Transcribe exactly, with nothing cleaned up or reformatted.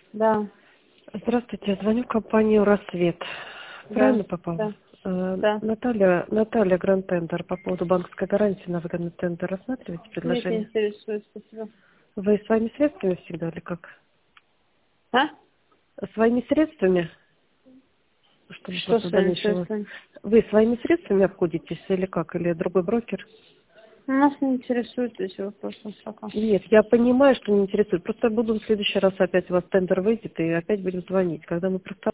Да. Здравствуйте, я звоню в компанию «Рассвет». Правильно Да. попал? Да. Э, Да. Наталья, Наталья Гранд Тендер по поводу банковской гарантии на выгодный тендер. Рассматриваете Нет, не предложение? интересует, спасибо. Вы своими средствами всегда или как? А? Своими средствами? Чтобы Что просто с в вами дальнейшем... интересует? Вы своими средствами обходитесь или как? Или другой брокер? Нас не интересует эти вопросы пока. Нет, я понимаю, что не интересует. Просто я буду в следующий раз опять у вас тендер выйдет и опять будем звонить. Когда мы просто